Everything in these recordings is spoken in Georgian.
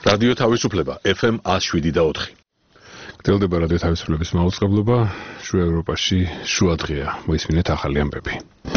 რადიო თავისუფლება FM 107.4. გრძელდება რადიო თავისუფლების მაუწყებლობა, შუა ევროპაში შუა დღეა. მოისმინეთ ახალი ამბები.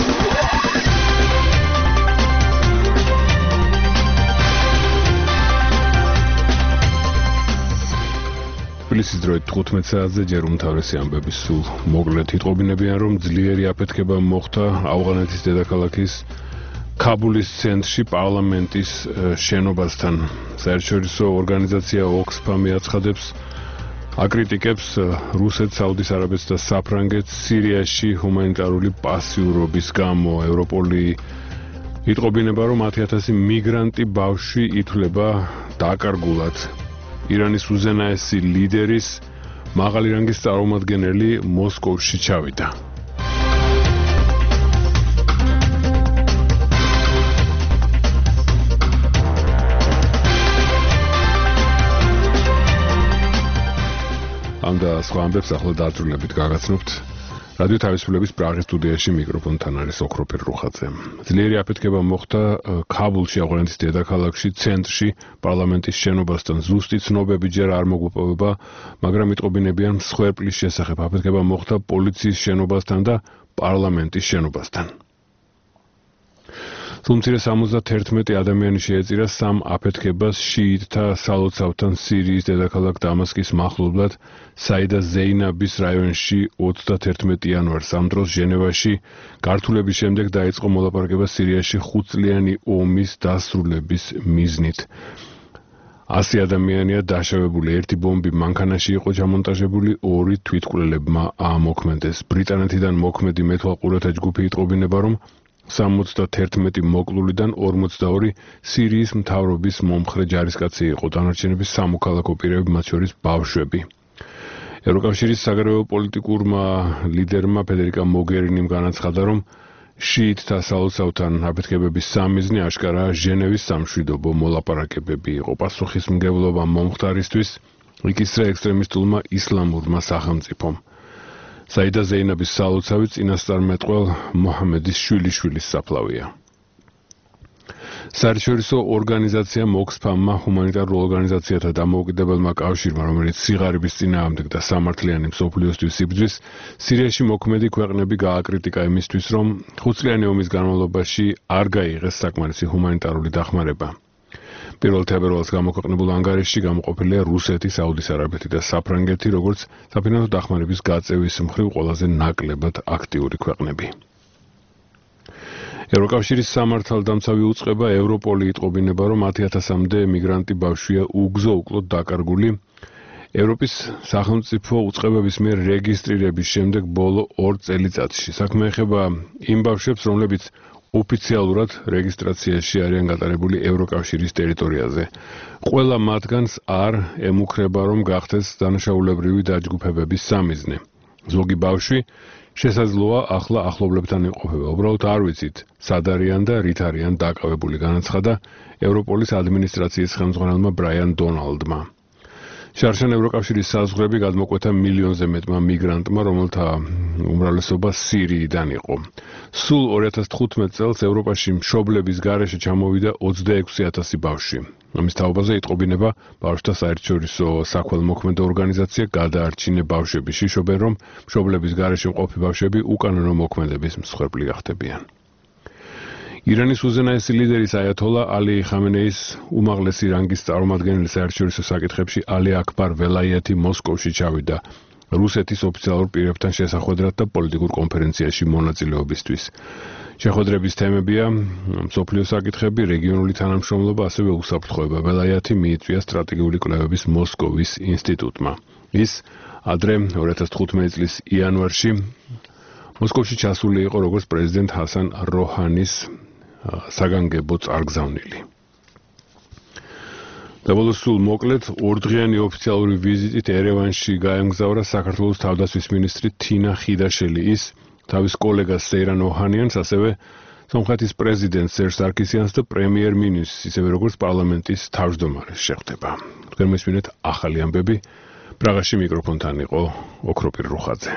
თბილისის დროით 15 საათზე ჯერ უმთავრესი ამბები სულ მოკლედ იტყობინებიან, რომ ძლიერი აფეთქება მოხდა ავღანეთის დედაქალაქის კაბულის ცენტრში პარლამენტის შენობასთან. საერთაშორისო ორგანიზაცია ოქსფამ აცხადებს, აკრიტიკებს რუსეთს, საუდის არაბეთს და საფრანგეთს სირიაში ჰუმანიტარული პასიურობის გამო. ევროპოლი იტყობინება, რომ 10,000 მიგრანტი ბავშვი ითვლება დაკარგულად. ირანის უზენაესი ლიდერის მაღალი რანგის წარმომადგენელი მოსკოვში ჩავიდა. ამ და სხვა ამბებს ახლა დაწვრილებით გაგაცნობთ. რადიო თავისუფლების პრაღის სტუდიაში მიკროფონთან არის ოქროპირ რუხაძე. ძლიერი აფეთქება მოხდა კაბულში, ავღანეთის დედაქალაქში, ცენტრში, პარლამენტის შენობასთან. ზუსტი ცნობები ჯერ არ მოგვეპოვება, მაგრამ იტყობინებიან მსხვერპლის შესახებ. აფეთქება მოხდა პოლიციის შენობასთან და პარლამენტის შენობასთან. თუმცაღა 71 ადამიანი შეეწირა სამ აფეთქებას შიიტთა სალოცავთან სირიის დედაქალაქ დამასკის მახლობლად საიდა ზეინაბის რაიონში 31 იანვარს. ამ დროს ჟენევაში გართულების შემდეგ დაიწყო მოლაპარაკება სირიაში 5 წლიანი ომის დასრულების მიზნით. 100 ადამიანია დაშავებული, ერთი ბომბი მანქანაში იყო ჩამონტაჟებული, 2 თვითმკვლელებმა აამოქმედეს. ბრიტანეთიდან მოქმედი მეთვალყურეთა ჯგუფი იტყობინება, რომ 71 მოკლულიდან 42 სირიის მთავრობის მომხრე ჯარისკაცი იყო, დანარჩენები სამოქალაქო პირები, მათ შორის ბავშვები. ევროკავშირის საგარეო პოლიტიკურმა ლიდერმა ფედერიკა მოგერინიმ განაცხადა, რომ შიიტთა სალოცავთან აფეთქებების სამიზნე აშკარაა ჟენევის სამშვიდობო მოლაპარაკებები იყო. პასუხისმგებლობა მომხდარისთვის იკისრა ექსტრემისტულმა ისლამურმა სახელმწიფომ. საიდა ზეინაბის სალოცავი წინასწარმეტყველ მოჰამედის შვილიშვილის საფლავია. საერთაშორისო ორგანიზაცია ოქსფამმა, ჰუმანიტარულ ორგანიზაციათა დამოუკიდებელმა კავშირმა, რომელიც სიღარიბის წინააღმდეგ და სამართლიანი მსოფლიოსთვის იბრძვის, სირიაში მოქმედი ქვეყნები გააკრიტიკა იმისთვის, რომ 5 წლიანი ომის განმავლობაში არ გაიღეს საკმარისი ჰუმანიტარული დახმარება. პირველ თებერვალს გამოქვეყნებულ ანგარიშში გამოყოფილია რუსეთი, საუდის არაბეთი და საფრანგეთი, როგორც საფინანსო დახმარების გაწევის მხრივ ყველაზე ნაკლებად აქტიური ქვეყნები. ევროკავშირის სამართალდამცავი უწყება ევროპოლი იტყობინება, რომ 10,000-მდე მიგრანტი ბავშვია უგზო უკლოდ დაკარგული. ევროპის სახელმწიფო უწყებების მიერ რეგისტრირების შემდეგ ბოლო 2 წელიწადში. საქმე ეხება იმ ბავშვებს, რომლებიც ოფიციალურად რეგისტრაციაში არიან გატარებული ევროკავშირის ტერიტორიაზე. ყველა მათგანს არ ემუქრება, რომ გახდეს დანაშაულებრივი დაჯგუფებების სამიზნე. ზოგი ბავშვი შესაძლოა ახლა ახლობლებთან იმყოფება. უბრალოდ არ ვიცით, სად არიან და რით არიან დაკავებული, განაცხადა ევროპოლის ადმინისტრაციის ხელმძღვანელმა ბრაიან დონალდმა. შარშან ევროკავშირის საზღვრები გადმოკვეთა მილიონზე მეტმა მიგრანტმა, რომელთა უმრავლესობა სირიიდან იყო. სულ 2015 წელს ევროპაში მშობლების გარეშე ჩამოვიდა 26,000 ბავშვი. ამის თაობაზე იტყობინება ბავშვთა საერთაშორისო საქველმოქმედო ორგანიზაცია გადაარჩინე ბავშვები. შიშობენ, რომ მშობლების გარეშე მყოფი ბავშვები უკანონო მოქმედების მსხვერპლი გახდებიან. ირანის უზენაესი ლიდერის აიათოლა ალი ხამენეის უმაღლესი რანგის წარმომადგენელი საერთაშორისო საკითხებში ალი აქბარ ველაიათი მოსკოვში ჩავიდა რუსეთის ოფიციალურ პირებთან შესახვედრად და პოლიტიკურ კონფერენციაში მონაწილეობისთვის. შეხვედრების თემებია მსოფლიო საკითხები, რეგიონული თანამშრომლობა, ასევე უსაფრთხოება. ველაიათი მიიწვია სტრატეგიული კვლევების მოსკოვის ინსტიტუტმა. ის ადრე 2015 წლის იანვარში მოსკოვში ჩასული იყო როგორც პრეზიდენტ ჰასან როჰანის საგანგებო წარგზავნილი. დაბოლოს სულ მოკლედ 2 დღიანი ოფიციალური ვიზიტით ერევანში გაემგზავრა საქართველოს თავდაცვის მინისტრი თინა ხიდაშელი. ის თავის კოლეგას სეირან ოჰანიანს, ასევე სომხეთის პრეზიდენტს სერჟ სარკისიანს და პრემიერ-მინისტრს, ისევე როგორც პარლამენტის თავმჯდომარეს შეხვდება. თქვენ მისმინეთ ახალი ამბები. პრაღაში მიკროფონთან იყო ოქროპირ რუხაძე.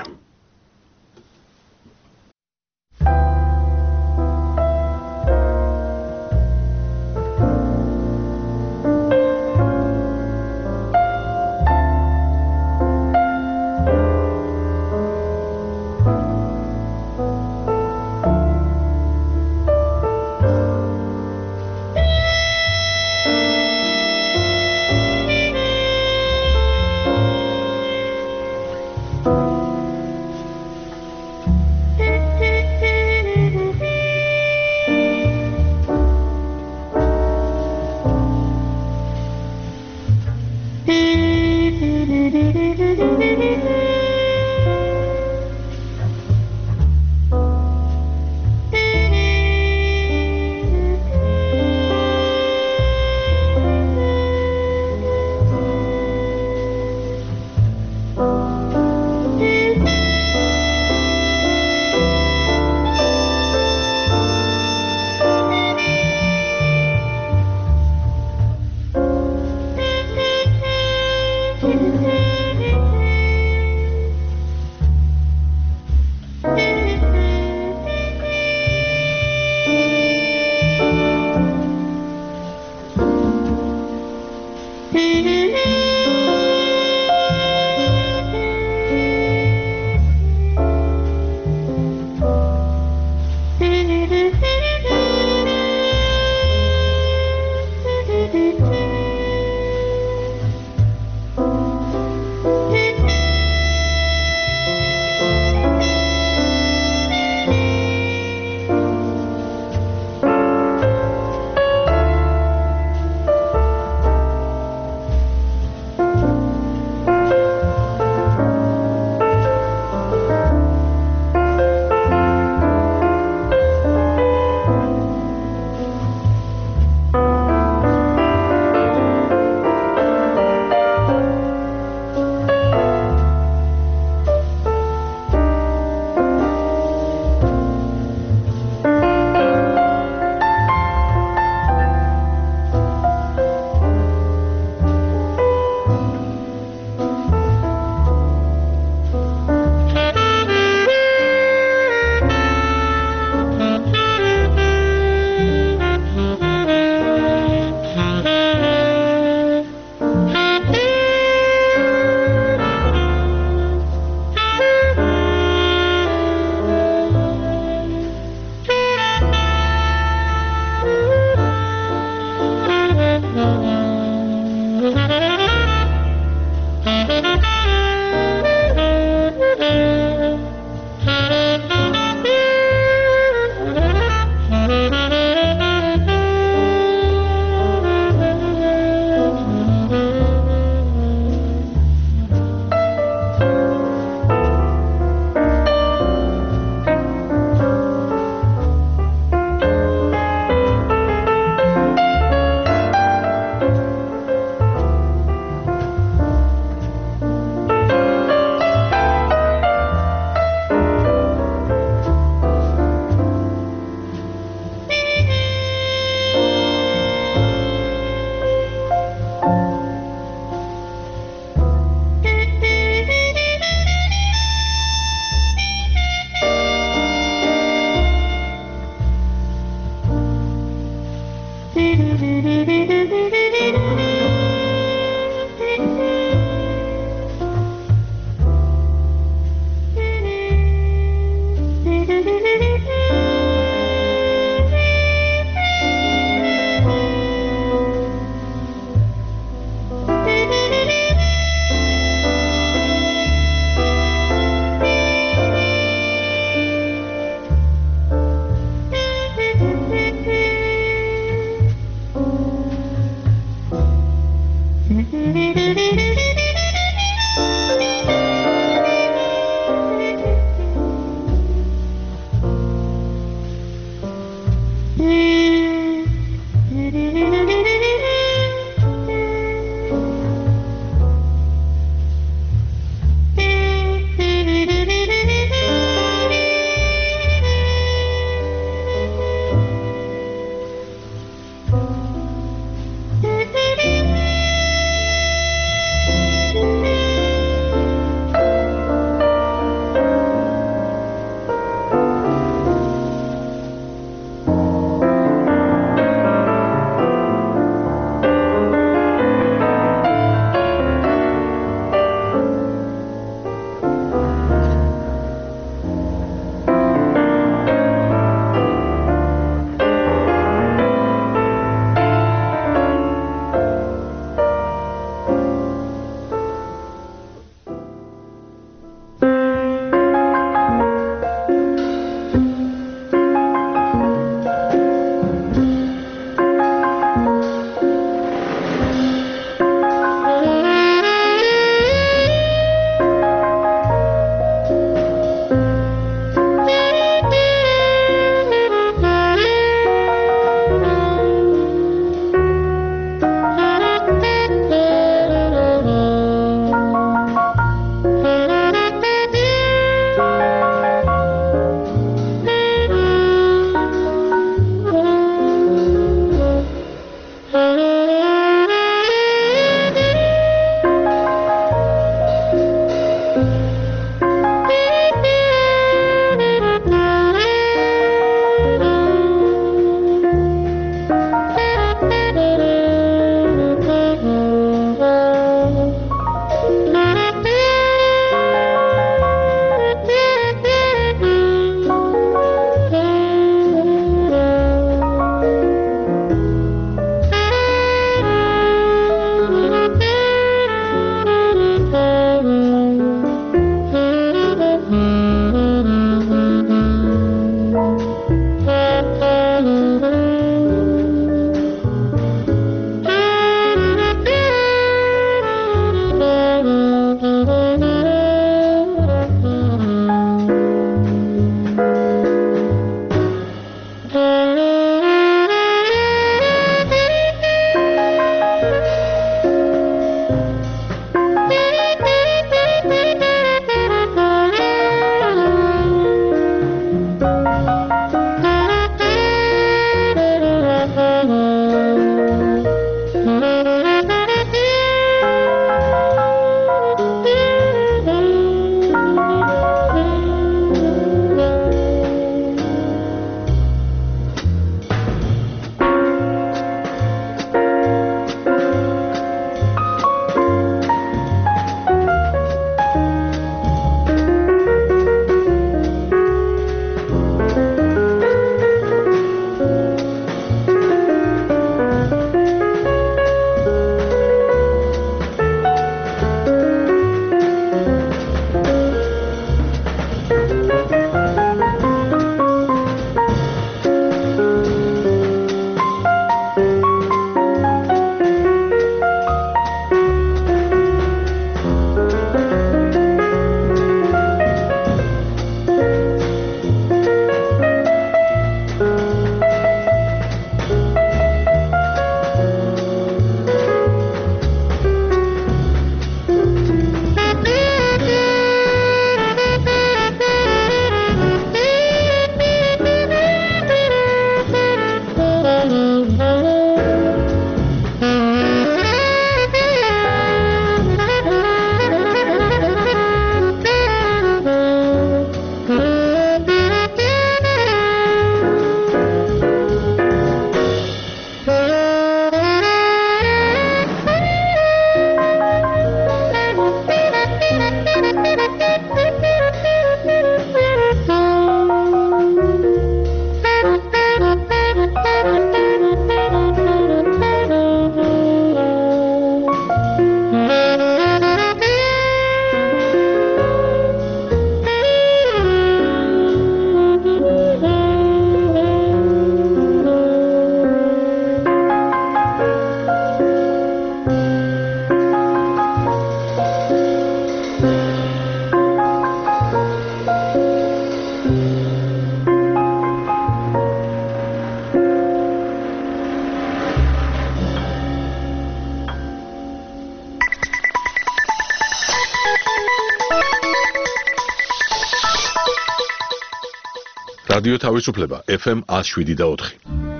რადიო თავისუფლება FM 107.4.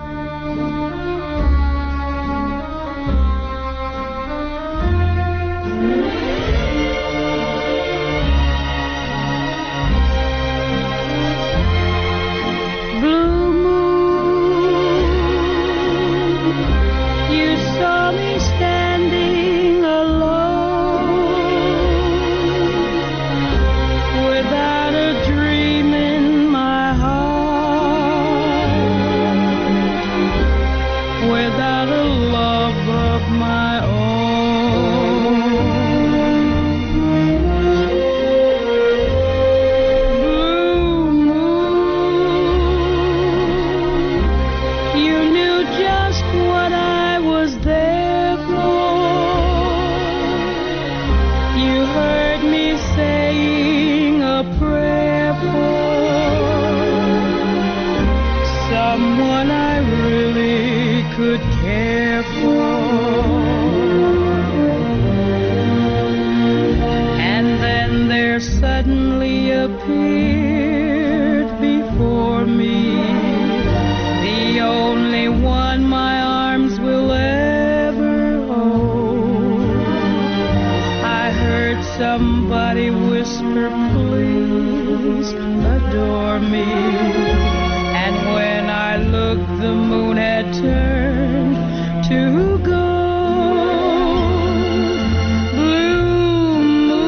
Somebody whisper, please adore me. And when I looked, the moon had turned to gold. Blue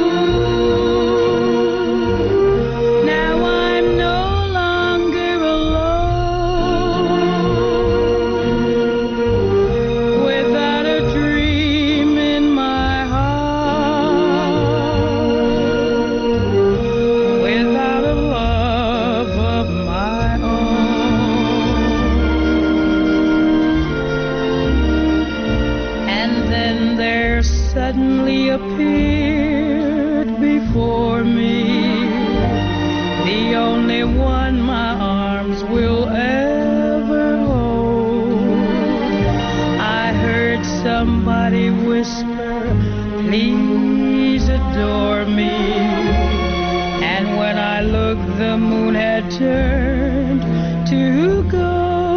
moon, now I'm no longer alone. Without a dream in my suddenly appeared before me, the only one my arms will ever hold. I heard somebody whisper, please adore me. And when I looked, the moon had turned to gold.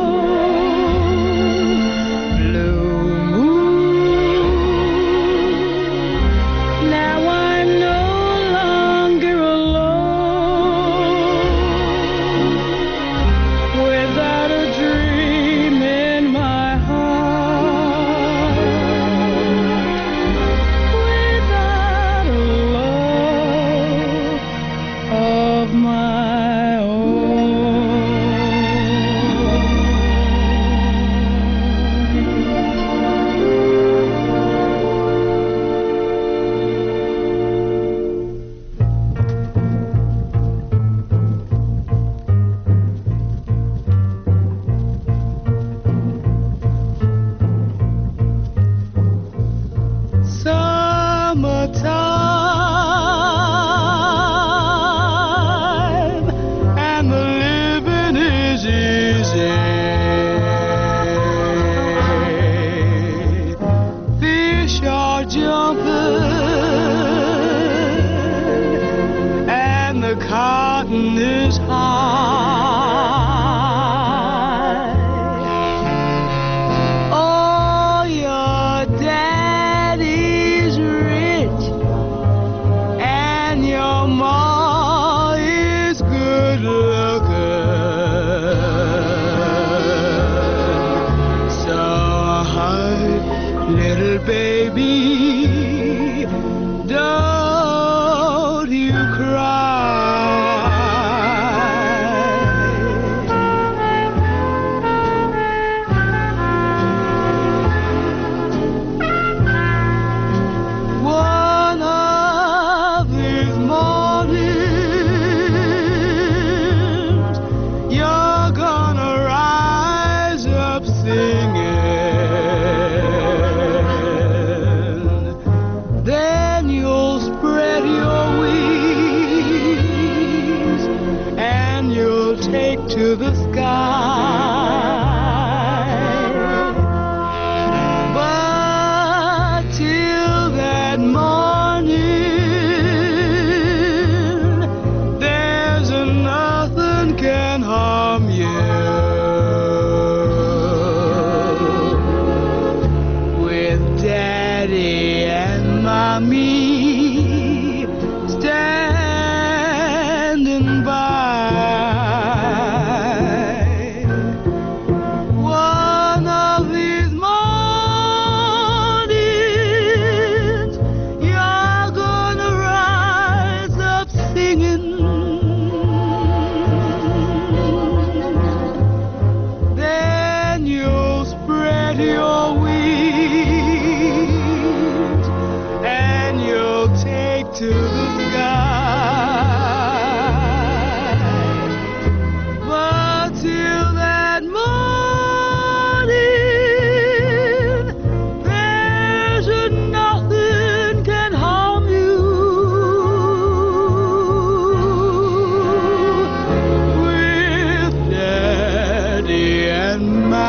Cotton is high. Oh, your daddy's rich, and your ma is good looking. So, little baby, don't you cry. To the sky, but till that morning, there's nothing can harm.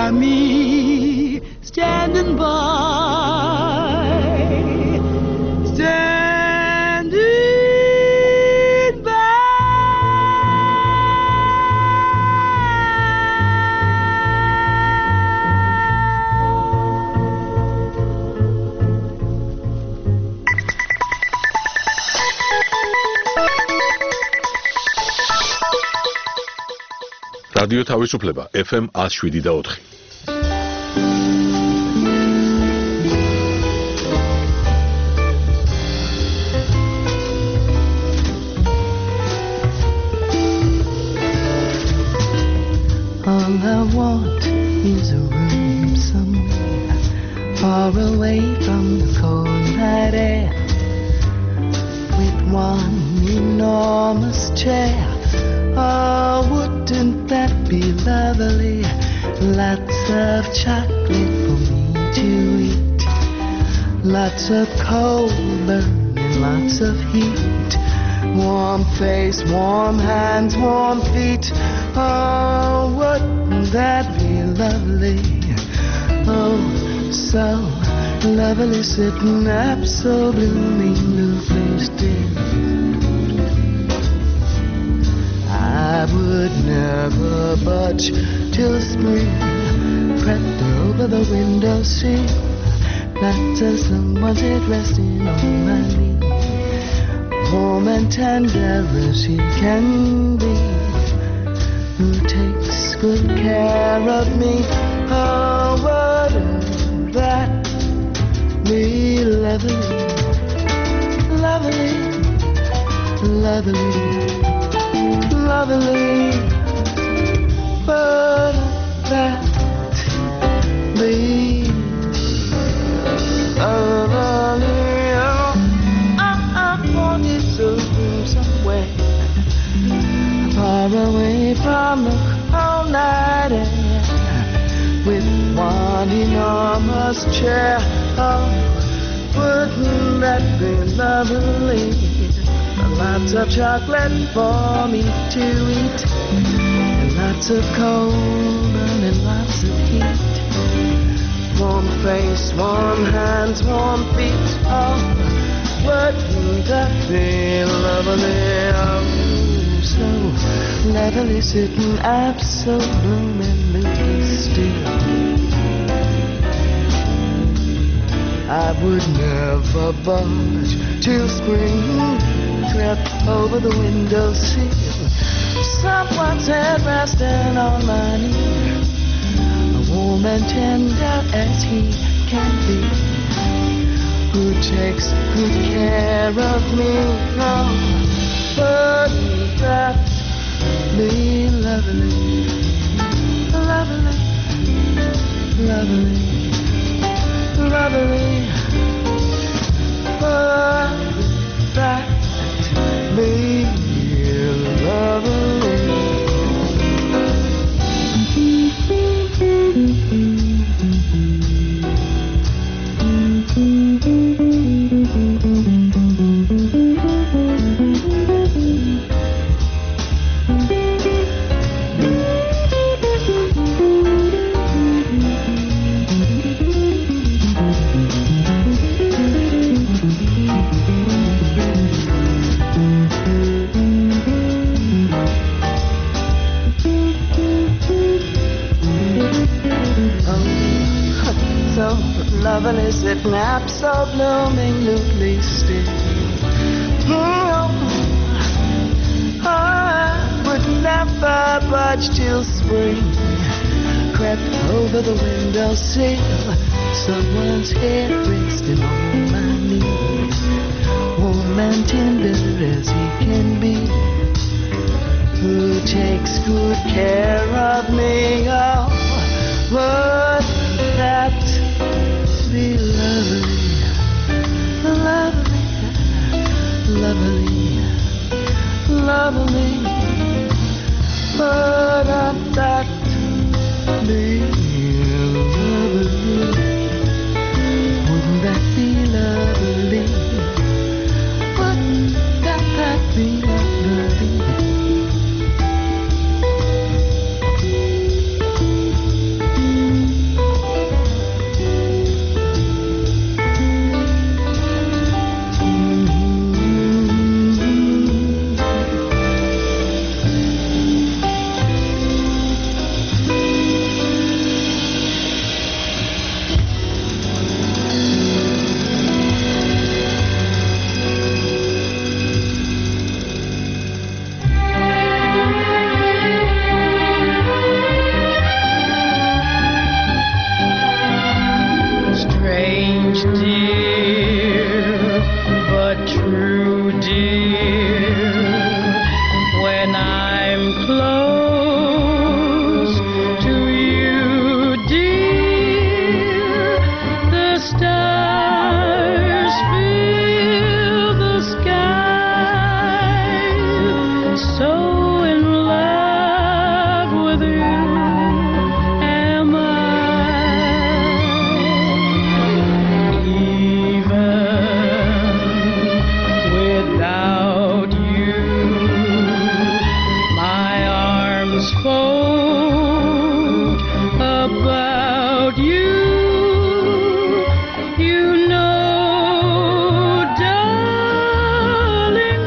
by me, standing by, standing by. რადიო თავისუფლება FM 107.4. All I want is a room somewhere far away from the cold night air, with one enormous chair. Oh, wouldn't that be lovely? Lots of chocolate for me to eat, lots of coal burning, lots of heat, warm face, warm hands, warm feet. Oh, wouldn't that be lovely? Oh, so lovely, sitting absolutely still. I would never budge till spring crept over the windowsill, like someone's head resting on my knee, warm and tender as he can be, who takes good care of me. Oh, wouldn't that be lovely, lovely, lovely, lovely? Wouldn't that be lovely? I wanted to be somewhere far away from the cold night air, with one enormous chair. Oh, wouldn't that be lovely? Lots of chocolate for me to eat, and lots of cold and lots of heat, warm face, warm hands, warm feet. Oh, wouldn't that be lovely? Oh, so lovely, sitting absolutely still. I would never budge till spring crept over the windowsill, someone's head resting on my knee, warm and tender as he can be, who takes good care of me. Oh, wouldn't that be lovely, lovely, lovely, lovely? Wouldn't that be lovely? Lovely, sitting absolutely still. I would never budge till spring crept over the windowsill, someone's head resting on my knee, warm and tender as he can be, who takes good care of me. Oh, wouldn't that be lovely, lovely, lovely, lovely? Wouldn't that be lovely? Wouldn't that be lovely? Wouldn't that be lovely? about you. You know, darling,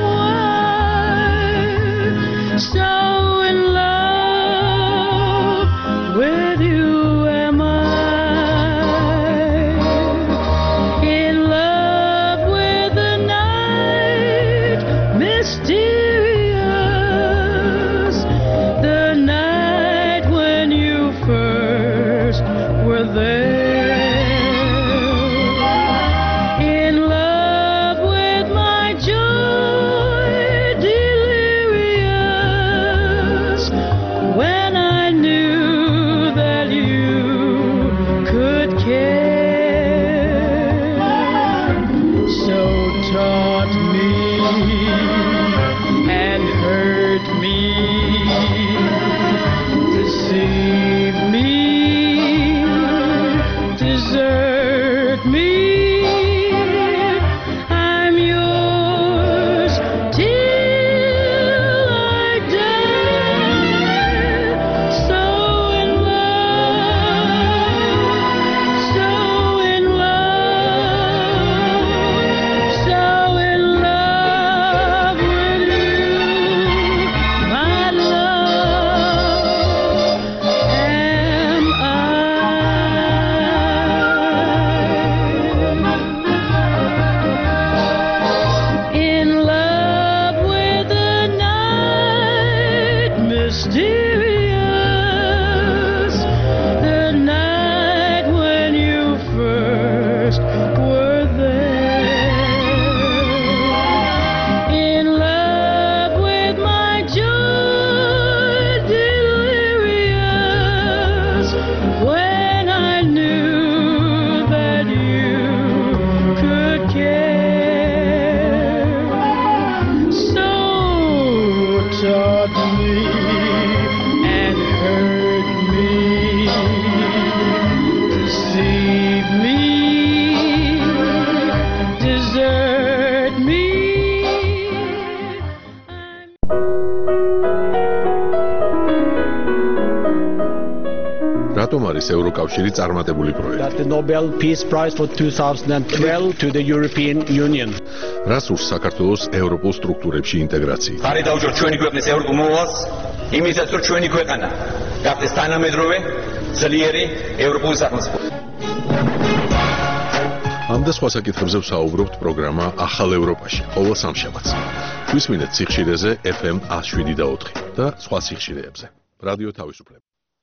why so in love with you am I. In love with the night, mysterious, the night when you first were there. In love with my joy delirious, when I knew that you could care. So taught me and hurt me, deceive me, desert me. I'm yours till I die. So in love, so in love, so in love with you, my love, am I. In love with the night, mysterious, the night when you first were there. In love with my joy delirious, when I knew that you could care. So taught me and hurt me, deceive me, desert me. რატომ არის ევროკავშირი წარმატებული პროექტი? That the Nobel Peace Prize for 2012 to the European Union. რას ურს საქართველოს ევროპულ სტრუქტურებში ინტეგრაცია? ხარი დაუჭერთ ჩვენი ქვეყნის ევროპულ მოვალს, იმისათვის რომ ჩვენი ქვეყანა გახდეს თანამედროვე, ძლიერი ევროპული სახელმწიფო. ამ და სხვა საკითხებზე ვსაუბრობთ პროგრამა ახალ ევროპაში, ყოველ სამშაბათს. გვისმინეთ სიხშირეზე FM 107.4 და სხვა სიხშირეებზე. რადიო თავისუფლება.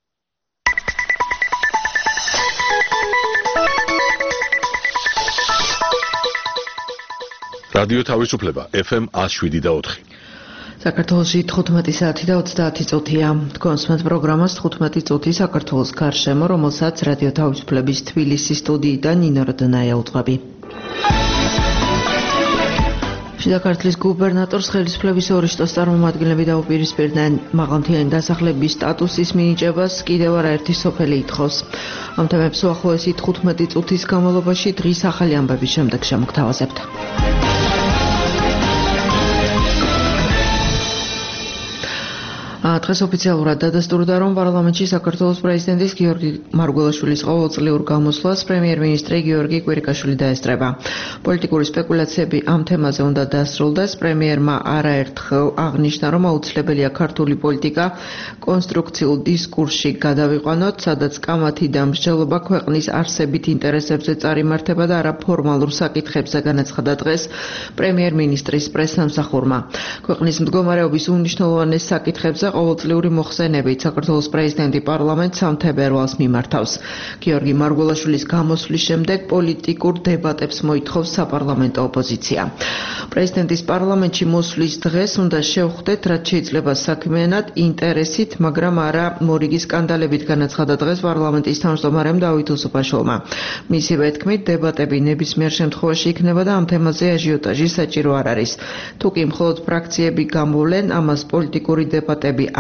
რადიო თავისუფლება FM 107.4. საქართველოში 15 საათი და 30 წუთია. თქვენს პროგრამას 15 წუთი საქართველოს გარშემო, რომელსაც რადიო თავისუფლების თბილისის სტუდიიდან ნინო როდონაია უძღვები. შიდა ქართლის გუბერნატორს ხელისუფლების ორი შტოს წარმომადგენლები დაუპირისპირდნენ მაღალმთიანი დასახლების სტატუსის მინიჭებას კიდევ არაერთი სოფელი ითხოვს. ამ თემებს უახლოესი 15 წუთის განმავლობაში დღის ახალი ამბების შემდეგ შემოგთავაზებთ. დღეს ოფიციალურად დადასტურდა, რომ პარლამენტში საქართველოს პრეზიდენტის გიორგი მარგველაშვილის ყოველწლიურ გამოსვლას პრემიერ-მინისტრი გიორგი კვირიკაშვილი დაესწრება. პოლიტიკური სპეკულაციები ამ თემაზე უნდა დასრულდეს. პრემიერმა არაერთხელ აღნიშნა, რომ აუცილებელია ქართული პოლიტიკა კონსტრუქციულ დისკურსში გადავიყვანოთ, სადაც კამათი და მსჯელობა ქვეყნის არსებით ინტერესებზე წარიმართება და არა ფორმალურ საკითხებზე, განაცხადა დღეს პრემიერ-მინისტრის პრესსამსახურმა. ქვეყნის მდგომარეობის უმნიშვნელოვანეს საკითხებზე ყოველწლიური მოხსენებით საქართველოს პრეზიდენტი პარლამენტს 3 თებერვალს მიმართავს. გიორგი მარგველაშვილის გამოსვლის შემდეგ პოლიტიკურ დებატებს მოითხოვს საპარლამენტო ოპოზიცია. პრეზიდენტის პარლამენტში მოსვლის დღეს უნდა შევხვდეთ, რაც შეიძლება საქმიანად, ინტერესით, მაგრამ არა მორიგი სკანდალებით, განაცხადა დღეს პარლამენტის თავმჯდომარემ დავით უსუფაშვილმა. მისივე თქმით, დებატები ნებისმიერ შემთხვევაში იქნება და ამ თემაზე აჟიოტაჟი საჭირო არ არის. თუ კი მხოლოდ ფრაქციები გამოვლენ, ამას პოლიტიკური დებატები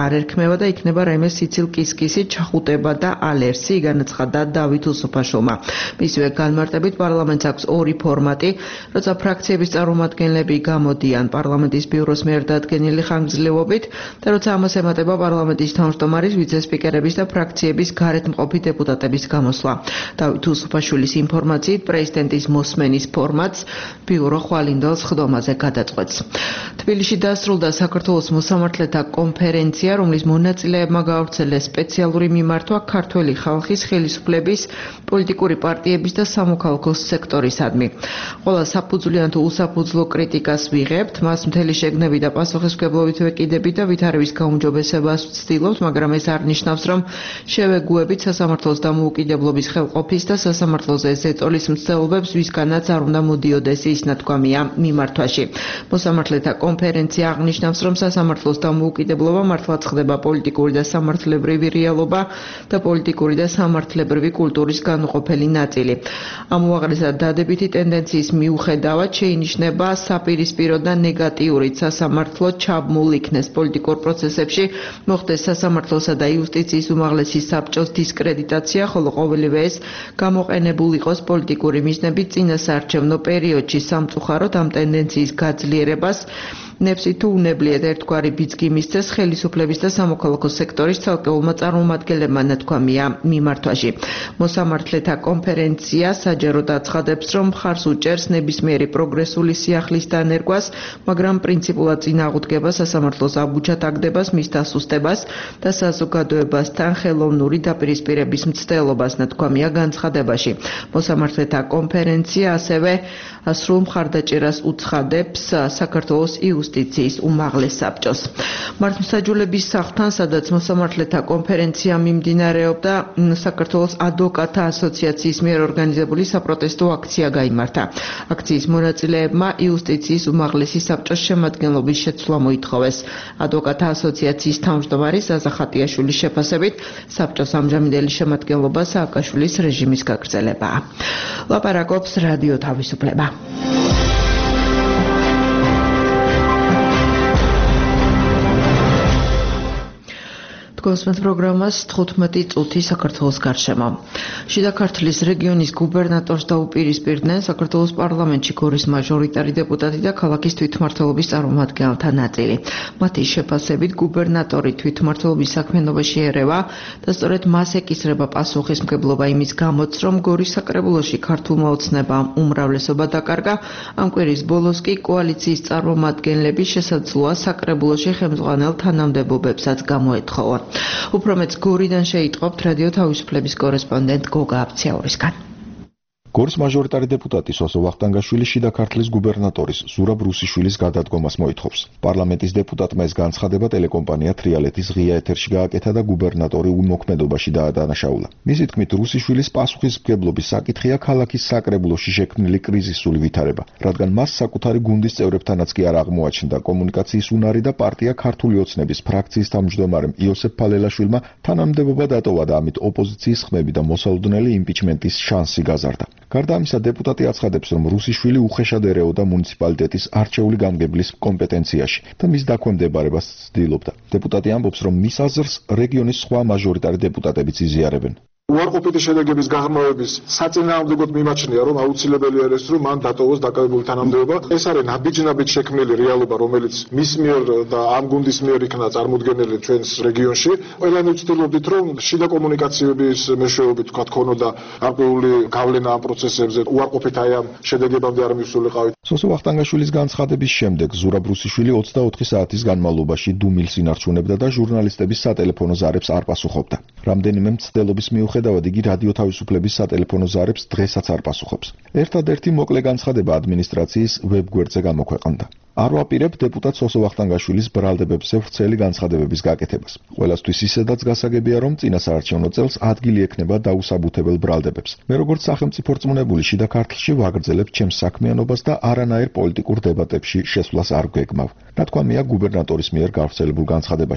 არ ერქმევა და იქნება რაიმე სიცილ კისკისი, ჩახუტება და ალერსი, განაცხადა დავით უსუფაშვილმა. მისივე განმარტებით პარლამენტს აქვს ორი ფორმატი, როცა ფრაქციების წარმომადგენლები გამოდიან პარლამენტის ბიუროს მიერ დადგენილი ხანგრძლივობით და როცა ამას ემატება პარლამენტის თავმჯდომარის, ვიცე-სპიკერების და ფრაქციების გარეთმყოფი დეპუტატების გამოსვლა. დავით უსუფაშვილის ინფორმაციით პრეზიდენტის მოსმენის ფორმატს ბიურო ხვალინდელ სხდომაზე გადაწყვეტს. თბილისში დასრულდა საქართველოს მოსამართლეთა კონფერენცია, რომლის მონაწილეებმა გაავრცელეს სპეციალური მიმართვა ქართველი ხალხის ხელისუფლების, პოლიტიკური პარტიების და სამოქალაქო სექტორისადმი. ყველა საფუძვლიან თუ უსაფუძვლო კრიტიკას ვიღებთ, მას მთელი შეგნები და პასუხისმგებლობით ვეკიდებით და ვითარების გაუმჯობესებას ვცდილობთ, მაგრამ ეს არ ნიშნავს, რომ შევეგუებით სასამართლოს დამოუკიდებლობის ხელყოფის და სასამართლოზე ზეწოლის მცდელობებს, ვისგანაც არ უნდა მოდიოდეს ის ნათქვამია მიმართვაში. მოსამართლეთა კონფერენცია აღნიშნავს, რომ სასამართლოს დამოუკიდებლობა მართლაც ხდება პოლიტიკური და სამართლებრივი რეალობა და პოლიტიკური და სამართლებრივი კულტურის განუყოფელი ნაწილი. ამ უაღრესად დადებითი ტენდენციის მიუხედავად შეინიშნება საპირისპირო და ნეგატიურით სასამართლო ჩაბმულ იქნეს პოლიტიკურ პროცესებში, მოხდეს სასამართლოსა და იუსტიციის უმაღლესი საბჭოს დისკრედიტაცია, ხოლო ყოველივე ეს გამოყენებულ იყოს პოლიტიკური მიზნებით წინასაარჩევნო პერიოდში. სამწუხაროდ ამ ტენდენციის გაძლიერებას ნებსი თუ უნებლიეთ ერთგვარი ბიძგი მისცეს ხელისუფლების და სამოქალაქო სექტორის ცალკეულმა წარმომადგენლებმა ნათქვამია მიმართვაში. მოსამართლეთა კონფერენცია საჯაროდ აცხადებს, რომ მხარს უჭერს ნებისმიერი პროგრესული სიახლის დანერგვას, მაგრამ პრინციპულად წინ აღუდგება სასამართლოს აბუჩათაგდებას, მის დასუსტებას და საზოგადოებასთან ხელოვნური დაპირისპირების მცდელობას, ნათქვამია განცხადებაში. მოსამართლეთა კონფერენცია ასევე სრულ მხარდაჭერას უცხადებს საქართველოს იუსტიციის უმაღლეს საბჭოს. მართლმსაჯულების სახლთან, სადაც მოსამართლეთა კონფერენცია მიმდინარეობდა, საქართველოს ადვოკატთა ასოციაციის მიერ ორგანიზებული საპროტესტო აქცია გაიმართა. აქციის მონაწილეებმა იუსტიციის უმაღლესი საბჭოს შემადგენლობის შეცვლა მოითხოვეს. ადვოკატთა ასოციაციის თავმჯდომარე ზაზა ხატიაშვილის შეფასებით, საბჭოს ამჟამინდელი შემადგენლობა სააკაშვილის რეჟიმის გაგრძელებაა. ლაპარაკობს რადიო თავისუფლება. გოსმეთ პროგრამას 15 წუთი საქართველოს გარშემო. შიდა ქართლის რეგიონის გუბერნატორს დაუპირისპირდნენ საქართველოს პარლამენტში გორის მაჟორიტარი დეპუტატი და ქალაქის თვითმმართველობის წარმომადგენელთა ნაწილი. მათი შეფასებით გუბერნატორი თვითმმართველობის საქმიანობაში ერევა და სწორედ მას ეკისრება პასუხისმგებლობა იმის გამოც, რომ გორის საკრებულოში ქართულმა ოცნებამ უმრავლესობა დაკარგა. ამ კვირის ბოლოს კი კოალიციის წარმომადგენლები შესაძლოა საკრებულოში ხელმძღვანელ თანამდებობებსაც გამოეთხოვონ. უფრო მეც გორიდან შეიტყობთ რადიო თავისუფლების კორესპონდენტ გოგა აფციაურისგან. გორის მაჟორიტარი დეპუტატი სოსო ვახტანგაშვილი შიდა ქართლის გუბერნატორის ზურაბ რუსიშვილის გადადგომას მოითხოვს. პარლამენტის დეპუტატმა ეს განცხადება ტელეკომპანია თრიალეთის ღია ეთერში გააკეთა და გუბერნატორი უმოქმედობაში დაადანაშაულა. მისი თქმით, რუსიშვილის პასუხისმგებლობის საკითხია ქალაქის საკრებულოში შექმნილი კრიზისული ვითარება, რადგან მას საკუთარი გუნდის წევრებთანაც კი არ აღმოაჩნდა კომუნიკაციის უნარი და პარტია ქართული ოცნების ფრაქციის თავმჯდომარემ იოსებ ფალელაშვილმა თანამდებობა დატოვა და ამით ოპოზიციის ხმები და მოსალოდნელი იმპიჩმენტის შანსი გაზარდა. გარდა ამისა, დეპუტატი აცხადებს, რომ რუსიშვილი უხეშად ერეოდა მუნიციპალიტეტის არჩეული გამგებლის კომპეტენციაში და მის დაქვემდებარებას ცდილობდა. დეპუტატი ამბობს, რომ მის აზრს რეგიონის სხვა მაჟორიტარი დეპუტატებიც იზიარებენ. უარყოფითი შედეგების გაღრმავების საწინააღმდეგოდ მიმაჩნია, რომ აუცილებელია ეს, რომ მან დატოვოს დაკავებული თანამდებობა. ეს არის ნაბიჯ-ნაბიჯ შექმნილი რეალობა, რომელიც მის მიერ და ამ გუნდის მიერ იქნა წარმოდგენილი ჩვენს რეგიონში. ყველანი ვცდილობდით, რომ შიდა კომუნიკაციების მეშვეობით თქვა ქონოდა გარკვეული გავლენა ამ პროცესებზე, უარყოფით აი ამ შედეგებამდე არ მივსულიყავით. სოსო ვახტანგაშვილის განცხადების შემდეგ ზურაბ რუსიშვილი 24 საათის განმავლობაში დუმილს ინარჩუნებდა და ჟურნალისტების სატელეფონო ზარებს არ პასუხობდა. რამდენიმე მცდელობის მიუხედავად იგი რადიო თავისუფლების სატელეფონო ზარებს დღესაც არ პასუხობს. ერთადერთი მოკლე განცხადება ადმინისტრაციის ვებგვერდზე გამოქვეყნდა. არ ვაპირებ დეპუტატ სოსო ვახტანგაშვილის ბრალდებებზე ვრცელი განცხადებების გაკეთებას. ყველასთვის ისედაც გასაგებია, რომ წინასაარჩევნო წელს ადგილი ექნება დაუსაბუთებელ ბრალდებებს. მე როგორც სახელმწიფო რწმუნებული შიდა ქართლში ვაგრძელებ ჩემს საქმიანობას და არანაირ პოლიტიკურ დებატებში შესვლას არ გვეგმავ. ნათქვამია გუბერნატორის მიერ გავრცელებულ განცხადებაში.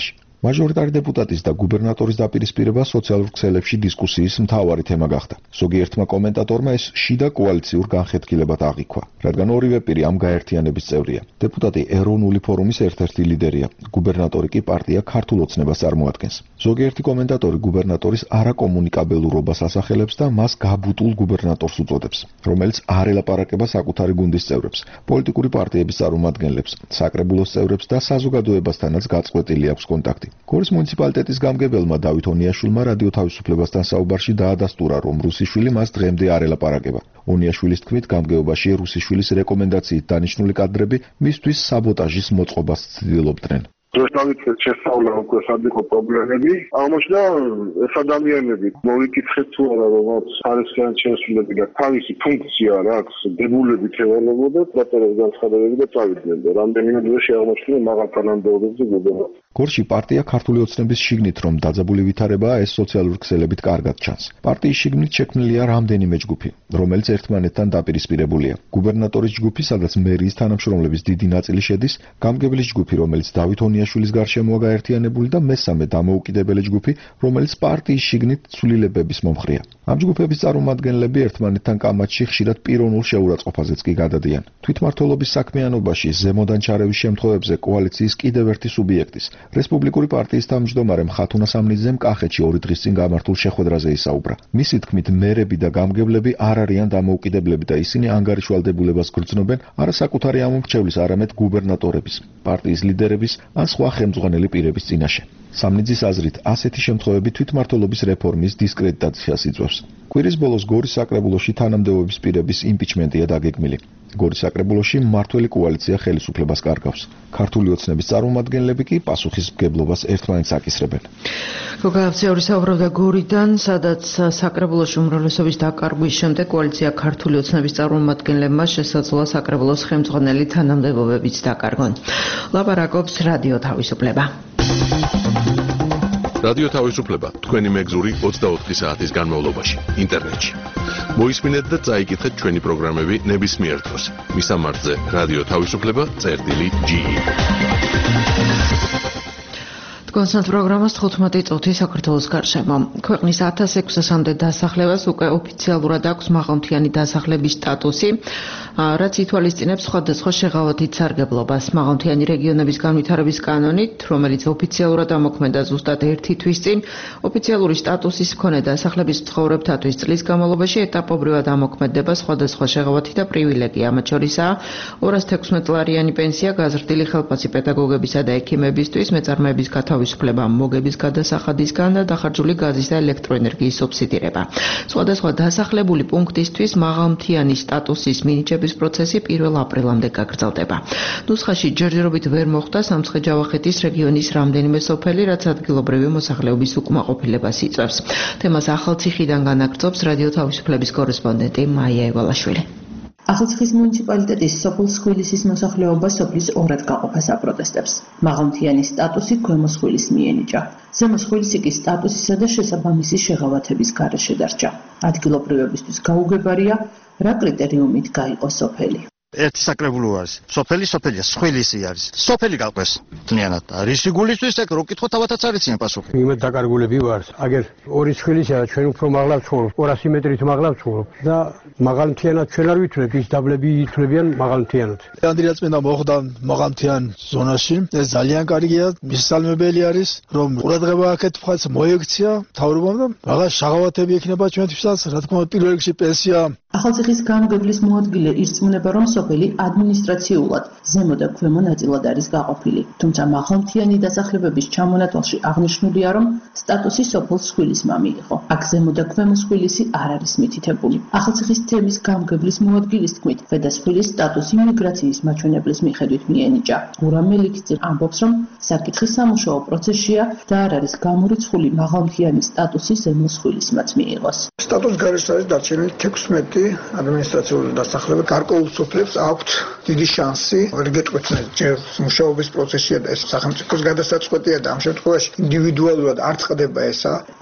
მაჟორიტარი დეპუტატის და გუბერნატორის დაპირისპირება სოციალურ ქსელებში დისკუსიის მთავარი თემა გახდა. ზოგიერთმა კომენტატორმა ეს შიდა კოალიციურ განხეთქილებად აღიქვა, რადგან ორივე პირი ამ გაერთიანების წევრია. დეპუტატი ეროვნული ფორუმის ერთ-ერთი ლიდერია, გუბერნატორი კი პარტია ქართულ ოცნებას წარმოადგენს. ზოგიერთი კომენტატორი გუბერნატორის არაკომუნიკაბელურობას ასახელებს და მას გაბუტულ გუბერნატორს უწოდებს, რომელიც არ ელაპარაკება საკუთარი გუნდის წევრებს, პოლიტიკური პარტიების წარმომადგენლებს, საკრებულოს წევრებს და საზოგადოებასთანაც გაწყვეტილი აქვს კონტაქტი. გორის მუნიციპალიტეტის გამგებელმა დავით ონიაშვილმა რადიო თავისუფლებასთან საუბარში დაადასტურა, რომ რუსიშვილი მას დღემდე არ ელაპარაკება. ონიაშვილის თქმით, გამგეობაში რუსიშვილის რეკომენდაციით დანიშნული კადრები მისთვის საბოტაჟის მოწყობას ცდილობდნენ. დროშავით შესწავლა უკვე სად იყო პრობლემები. აღმოჩნდა ეს ადამიანები მოვიკითხეთ თუ არა, რომ ხარისხიან შესრულები და თავისი ფუნქცია რა აქვს, დებულებით ევალებოდათ, პატერეს განცხადებები და წავიდნენ და რამდენიმე დღეში აღმოჩნდა მაღალ თანამდებობებზე გუბერნატორი. გორში პარტია ქართული ოცნების შიგნით რომ დაძაბული ვითარებაა, ეს სოციალური ქსელებით კარგად ჩანს. პარტიის შიგნით შექმნილია რამდენიმე ჯგუფი, რომელიც ერთმანეთთან დაპირისპირებულია. გუბერნატორის ჯგუფი, სადაც მერიის თანამშრომლების დიდი ნაწილი შედის, გამგებლის ჯგუფი, რომელიც დავით ონიაშვილის გარშემოა გაერთიანებული და მესამე დამოუკიდებელი ჯგუფი, რომელიც პარტიის შიგნით ცვლილებების მომხრეა. ამ ჯგუფების წარმომადგენლები ერთმანეთთან კამათში ხშირად პიროვნულ შეურაცხყოფაზეც კი გადადიან. თვითმმართველობის საქმიანობაში ზემოდან ჩარევის შემთხვევებზე კოალიციის კიდევ ერთი სუბიექტის რესპუბლიკური პარტიის თავმჯდომარე ხათუნა სამნიძემ კახეთში 2 დღის წინ გამართულ შეხვედრაზე ისაუბრა. მისი თქმით, მერები და გამგებლები არ არიან დამოუკიდებლები და ისინი ანგარიშვალდებულებას გრძნობენ არა საკუთარი ამომრჩევლის, არამედ გუბერნატორების, პარტიის ლიდერების ან სხვა ხელმძღვანელი პირების წინაშე. სამნიძის აზრით, ასეთი შემთხვევები თვითმმართველობის რეფორმის დისკრედიტაციას იწვევს. კვირის ბოლოს გორის საკრებულოში თანამდებობის პირების იმპიჩმენტია დაგეგმილი. გორის საკრებულოში მმართველი კოალიცია ხელისუფლებას კარგავს. ქართული ოცნების წარმომადგენლები კი პასუხისმგებლობას ერთმანეთს აკისრებენ. გოგაავციური საუბრობდა გორიდან, სადაც საკრებულოში უმრავლესობის დაკარგვის შემდეგ კოალიცია ქართული ოცნების წარმომადგენლებმა შესაძლოა საკრებულოს ხელმძღვანელი თანამდებობებიც დაკარგონ. ლაპარაკობს რადიო თავისუფლება. რადიო თავისუფლება თქვენი მეგზური 24 საათის განმავლობაში ინტერნეტში. მოისმინეთ და წაიკითხეთ ჩვენი პროგრამები ნებისმიერ დროს. მისამართზე რადიო თავისუფლება.ge. კონსtant პროგრამას 15 წუთი საქართველოს გარშემო. ქვეყნის 1600-მდე დასახლებას უკვე ოფიციალურად აქვს მაღალმთიანი დასახლების სტატუსი, რაც ითვალისწინებს სხვადასხვა შეღავათით სარგებლობას. მაღალმთიანი რეგიონების განვითარების კანონით, რომელიც ოფიციალურად ამოქმედა ზუსტად 1 თვის წინ, ოფიციალური სტატუსის მქონე დასახლების მცხოვრებთათვის წლის განმავლობაში ეტაპობრივად ამოქმედება სხვადასხვა შეღავათი და პრივილეგია, მათ შორისაა 216 პენსია, გაზრდილი ხელფასი პედაგოგებისა და ექიმებისთვის, მეწარმეების გათავისუფლება მოგების გადასახადისგან და დახარჯული გაზის და ელექტროენერგიის სუბსიდირება. სხვადასხვა დასახლებული პუნქტისთვის მაღალმთიანი სტატუსის მინიჭების პროცესი 1 აპრილამდე გაგრძელდება. ნუსხაში ჯერჯერობით ვერ მოხვდა სამცხე-ჯავახეთის რეგიონის რამდენიმე სოფელი, რაც ადგილობრივი მოსახლეობის უკმაყოფილებას იწვევს. თემას ახალციხიდან განაგრძობს რადიო თავისუფლების კორესპონდენტი მაია ევალაშვილი. ახალციხის მუნიციპალიტეტის სოფელ სხვილისის მოსახლეობა სოფლის ორად გაყოფას აპროტესტებს. მაღალმთიანი სტატუსი ქვემო სხვილის მიენიჭა. ზემო სხვილისი კი სტატუსისა და შესაბამისი შეღავათების გარეშე დარჩა. ადგილობრივებისთვის გაუგებარია, რა კრიტერიუმით გაიყო სოფელი. ერთი საკრებულო არის. სოფელია, სხვილისი არის. სოფელი გაყვეს თნიანად. რისი გულისთვის ეგ რო კითხო თავათაც არ იციან პასუხი. იმედ დაკარგულები ვარ. აგერ 2 სხვილისა და ჩვენ უფრო მაღლა ვცხოვრობ, 200 მეტრით მაღლა ვცხოვრობ და მაღალმთიანად ჩვენ არ ვითვლებ, ის დაბლები ითვლებიან მაღალმთიანად. ანდრიაწმინდა მოხდა მაღალმთიან ზონაში. ეს ძალიან კარგია, მისალმებელი არის, რომ ყურადღება აქეთ მხარეს მოექცია მთავრობამ და რაღაც შეღავათები ექნება ჩვენთვისაც, რა თქმა უნდა, პირველ რიგში პენსია. ახალციხის გამგებლის მოადგილე ირწმუნება, რომ სოფელი ადმინისტრაციულად ზემო და ქვემო ნაწილად არის გაყოფილი. თუმცა მაღალმთიანი დასახლებების ჩამონათვალში აღნიშნულია, რომ სტატუსი სოფელ სხვილისმა მიიღო. აქ ზემო და ქვემო სხვილისი არ არის მითითებული. ახალციხის თემის გამგებლის მოადგილის თქმით, ვედასხვილის სტატუსი მიგრაციის მაჩვენებლის მიხედვით მიენიჭა. გურამ მელიქიძე ამბობს, რომ საკითხი სამუშაო პროცესშია და არ არის გამორიცხული მაღალმთიანი სტატუსი ზემო სხვილისმაც მიიღოს. სტატუსის გარეშე არის დარჩენილი 16 ადმინისტრაციული დასახლება. გარკვეულ სოფლებს აქვთ დიდი შანსი. ვერ გეტყვით, მუშაობის პროცესია და ეს სახელმწიფოს გადასაწყვეტია და ამ შემთხვევაში ინდივიდუალურად არ წყდება ესა.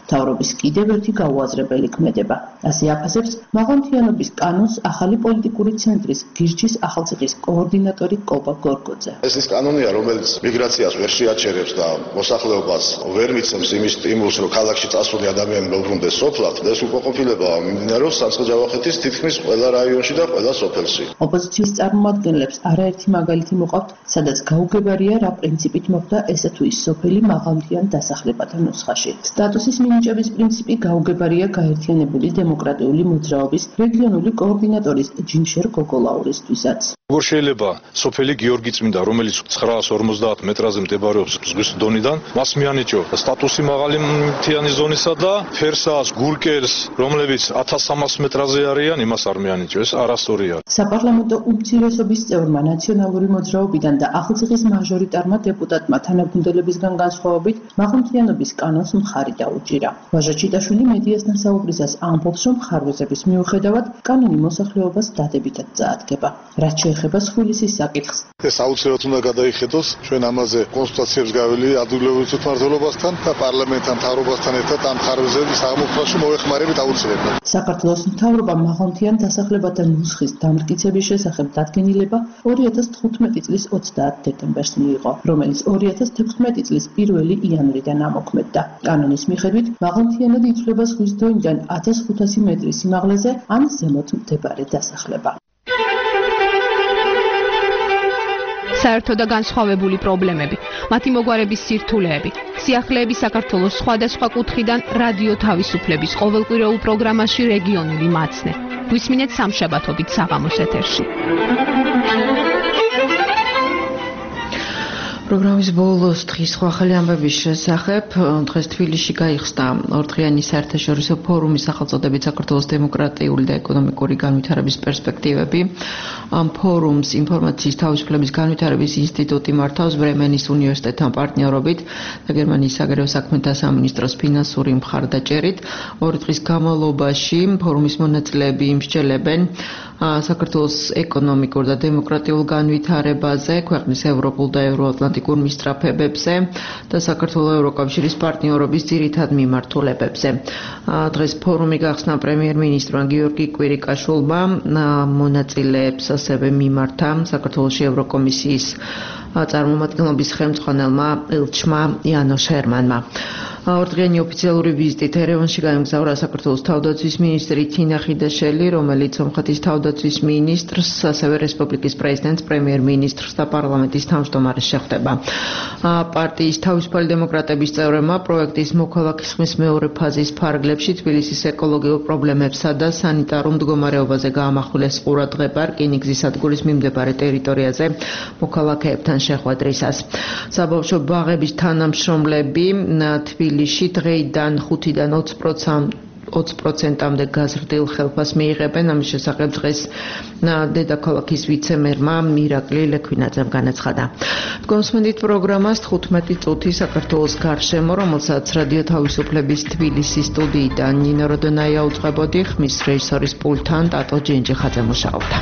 მთავრობის კიდევ ერთი გაუაზრებელი ქმედება. ასე აფასებს მაღალმთიანობის კანონს ახალი პოლიტიკური ცენტრის გირჩის ახალციხის კოორდინატორი კობა გორგოძე. ეს ის კანონია, რომელიც მიგრაციას ვერ შეაჩერებს და მოსახლეობას ვერ მიცემს იმის სტიმულს, რომ ქალაქში წასული ადამიანი მოbrunდეს სოფლად. ეს უკმაყოფილება მიმდინარეობს სამცხე-ჯავახეთის თითქმის ყველა რაიონში და ყველა სოფელში. ოპოზიციის წარმომადგენლებს არაერთი მაგალითი მოყავთ, სადაც გაუგებარია რა პრინციპით მოხდა ესა თუ ის სოფელი მაღალმთიან დასახლებათა ნუსხაში. სტატუსის მინიჭების პრინციპი გაუგებარია გაერთიანებული დემოკრატიული მოძრაობის რეგიონული კოორდინატორის ჯიმშერ გოგოლაურისთვისაც. როგორ შეიძლება სოფელი გიორგიწმინდა, რომელიც 950 მეტრაზე მდებარეობს ზღვის დონიდან, მას მიანიჭო სტატუსი მაღალი მთიანი ზონისა და ფერსას, გურკელს, რომლებიც 1300 მეტრაზე არიან, იმას არ მიანიჭო. ეს არასწორია. საპარლამენტო უმცირესობის წევრმა ნაციონალური მოძრაობიდან და ახალციხის მაჟორიტარმა დეპუტატმა თანაგუნდელებისგან განსხვავებით მაღალმთიანობის კანონს მხარი დაუჭირა. ვაჟა ჩიტაშვილი მედიასთან საუბრისას ამბობს, რომ ხარვეზების მიუხედავად კანონი მოსახლეობას დადებითად წაადგება. რაც შეეხება სხვილისის საკითხს. ეს აუცილებლად უნდა გადაიხედოს ჩვენ ამაზე კონსულტაციებს გაველი ადგილობრივ მმართველობასთან და პარლამენტთან, მთავრობასთან ერთად ამ ხარვეზების აღმოფხვრაში მოეხმარებით აუცილებლად. საქართველოს მთავრობამ მაღალმთიან დასახლებათა ნუსხის დამტკიცების შესახებ დადგენილება 2015 წლის 30 დეკემბერს მიიღო, რომელიც 2016 წლის 1 იანვრიდან ამოქმედდა. კანონის მიხედვით მაღალმთიანად ითვლება ზღვის დონიდან 1500 მეტრის სიმაღლეზე ან ზემოთ მდებარე დასახლება. საერთო და განსხვავებული პრობლემები, მათი მოგვარების სირთულეები, სიახლეები საქართველოს სხვადასხვა კუთხიდან რადიო თავისუფლების ყოველკვირეულ პროგრამაში რეგიონული მაცნე. გვისმინეთ სამშაბათობით საღამოს ეთერში. პროგრამის ბოლოს დღის სხვა ახალი ამბების შესახებ დღეს თბილისში გაიხსნა ორდღიანი საერთაშორისო ფორუმის სახელწოდებით საქართველოს დემოკრატიული და ეკონომიკური განვითარების პერსპექტივები. ამ ფორუმს ინფორმაციის თავისუფლების განვითარების ინსტიტუტი მართავს ბრემენის უნივერსიტეტთან პარტნიორობით და გერმანიის საგარეო საქმეთა სამინისტროს ფინანსური მხარდაჭერით. 2 დღის განმავლობაში ფორუმის მონაწილეები იმსჯელებენ საქართველოს ეკონომიკურ და დემოკრატიულ განვითარებაზე, ქვეყნის ევროპულ და ევროატლანტიკურ მისწრაფებებზე და საქართველოს ევროკავშირის პარტნიორობის ძირითად მიმართულებებზე. დღეს ფორუმი გახსნა პრემიერ-მინისტრმა გიორგი კვირიკაშვილმა, მონაწილეებს ასევე მიმართა საქართველოს ევროკომისიის წარმომადგენლობის ხელმძღვანელმა ელჩმა იანოშ ჰერმანმა. ორდღიანი ოფიციალური ვიზიტით ერევანში გაემგზავრა საქართველოს თავდაცვის მინისტრი თინა ხიდაშელი, რომელიც სომხეთის თავდაცვის მინისტრს, ასევე რესპუბლიკის პრეზიდენტს, პრემიერ-მინისტრს და პარლამენტის თავმჯდომარეს შეხვდება. პარტიის თავისუფალი დემოკრატების წევრებმა პროექტის მოქალაქის მეორე ფაზის ფარგლებში თბილისის ეკოლოგიურ პრობლემებსა და სანიტარულ მდგომარეობაზე გაამახვილეს ყურადღება რკინიგზის სადგურის მიმდებარე ტერიტორიაზე მოქალაქეებთან შეხვედრისას. საბავშვო ბაღების თანამშრომლები თბილისში დღეიდან 5-დან 20%-მდე გაზრდილ ხელფას მიიღებენ. ამის შესახებ დღეს დედაქალაქის ვიცე-მერმა მირაკლი ლექვინაძემ განაცხადა. გონსმენდით პროგრამას 15 წუთი საქართველოს გარშემო, რომელსაც რადიო თავისუფლების თბილისის სტუდიიდან ნინო როდონაია უძღვებოდი, ხმის რეჟისორის პულტთან ტატო ჯინჯიხაძე მუშაობდა.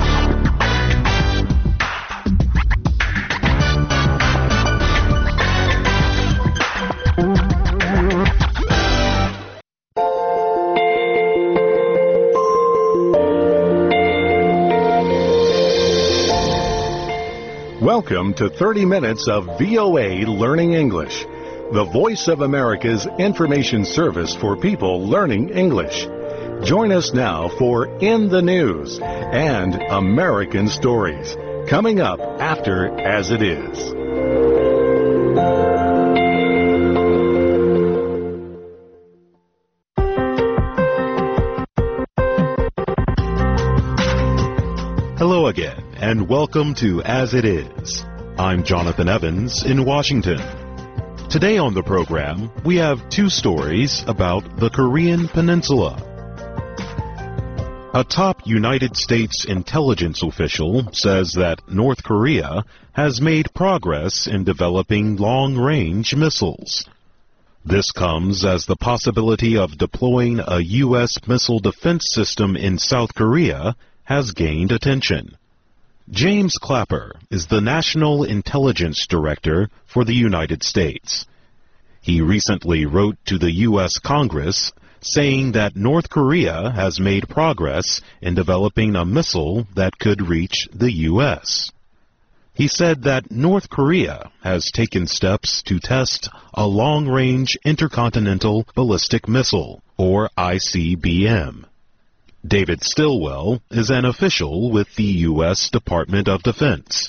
Welcome to 30 minutes of VOA Learning English, the voice of America's information service for people learning English. Join us now for In the News and American Stories, coming up after As It Is. Hello again, and welcome to As It Is. I'm Jonathan Evans in Washington. Today on the program, we have 2 stories about the Korean Peninsula. A top United States intelligence official says that North Korea has made progress in developing long-range missiles. This comes as the possibility of deploying a U.S. missile defense system in South Korea has gained attention. James Clapper is the National Intelligence Director for the United States. He recently wrote to the U.S. Congress saying that North Korea has made progress in developing a missile that could reach the U.S. He said that North Korea has taken steps to test a long-range intercontinental ballistic missile, or ICBM. David Stilwell is an official with the U.S. Department of Defense.